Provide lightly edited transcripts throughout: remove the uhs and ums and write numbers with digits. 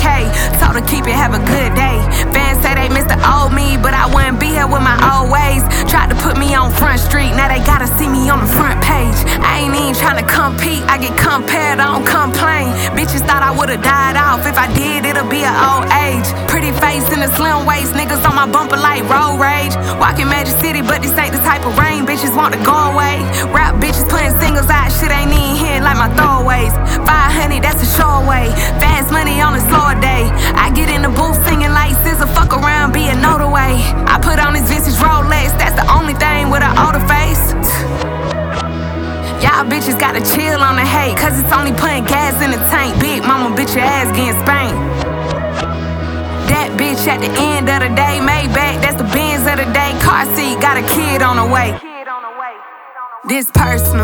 K. Told her keep it, have a good day. Fans say they miss the old me, but I wouldn't be here with my old ways. Tried to put me on Front Street, now they gotta see me on the front page. I ain't even tryna compete, I get compared, I don't complain. Bitches thought I would've died off, if I did, it'll be an old age. Pretty face in a slim waist, niggas on my bumper like road rage. Walking Magic City, but this ain't the type of rain bitches want to go away. Rap bitches putting singles out, shit ain't even hitting like my throwaways. 500, that's a sure way. Fast money on a slower day. I get in the booth singing like SZA, fuck around, be a note away. I put on this vintage Rolex, that's the only thing with an older face. Y'all bitches gotta chill on the hate, cause it's only putting gas in the tank. Big mama, bitch, your ass getting spanked. That bitch at the end of the day, Maybach, that's the Benz of the day. Car seat, got a kid on the way. This personal.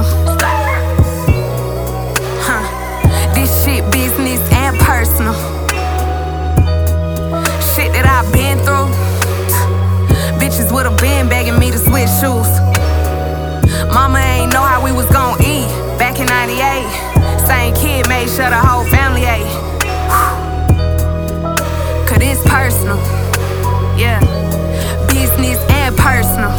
This shit business and personal. Shit that I've been through. Bitches would've been begging me to switch shoes. Mama ain't know how we was gon' eat back in 98. Same kid made sure the whole family ate. Cause it's personal. Yeah, business and personal.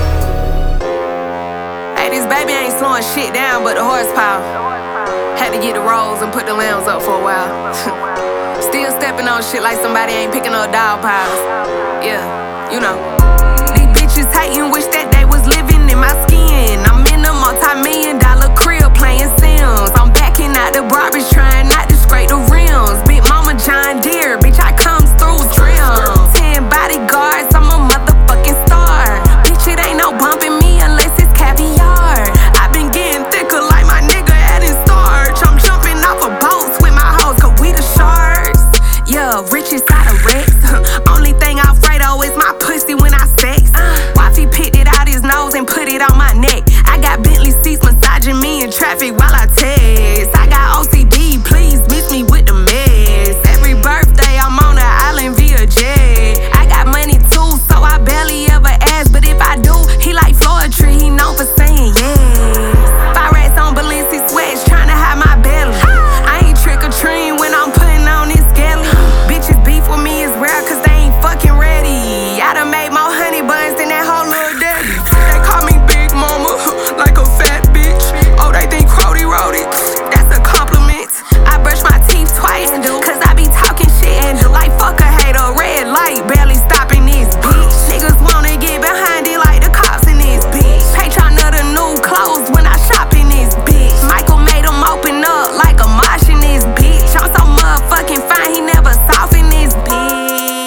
Hey, this baby ain't slowing shit down but the horsepower. Had to get the rolls and put the lambs up for a while. Still stepping on shit like somebody ain't picking up dog piles. Yeah, you know. These bitches hating, wish that they was living in my skin. I'm in a multi-million-dollar crib playing Sims. I'm backing out the Barbies, trying not to scrape the rims. Big mama John Deere, bitch, I comes through trim. 10 bodyguards, I'm a motherfucking star. Bitch, it ain't no bumping me unless it's caviar. I been getting thicker like my nigga adding starch. I'm jumping off of boats with my hoes, cause we the sharks. Yeah, richest out of Rex. Only thing Alfredo is my pussy when I sex. Wifey picked it out his nose and put it on my neck. I got Bentley seats massaging me in traffic while I text. I got OCD, please miss me with the mess. Every birthday I'm on an island via jet. I got money too, so I barely ever ask. But if I do, he like Floetry, he known for saying yes. 5 rats on Balenci sweats, tryna hide my belly. I ain't trick-or-treating when I'm putting on this skelly. Bitches beef with me is rare cause they ain't fucking ready. I done made more honey buns than that whole little daddy. They call me Big Mama, like a fat bitch. Oh, they think Crody wrote it, that's a compliment. I brush my teeth twice, cause I be talking shit and do like fuck a hater. Red light, barely stopping this bitch. Niggas wanna get behind it like the cops in this bitch. Patron of the new clothes when I shop in this bitch. Michael made them open up like a mosh in this bitch. I'm so motherfucking fine, he never softened this bitch.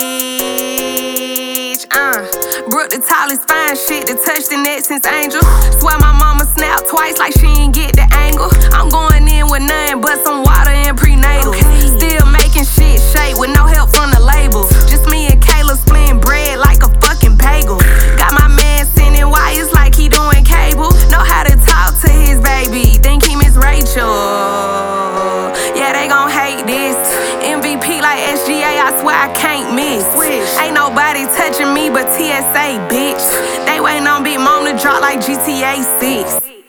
Brooke the tallest fine shit that touched the net since Angel. Swear my mama snapped twice like she ain't get the angle. I'm going in with nothing but some water and prenatal. Still making shit shake with no help from the label. Just me and Kayla splitting bread like a fucking bagel. Got my man sending wires like he doing cable. Know how to talk to his baby, think he Miss Rachel. Yeah, they gon' hate this. MVP like SGA, I swear I can't miss. Ain't nobody touching me but TSA, bitch. They waiting on Big Mom to drop like GTA 6.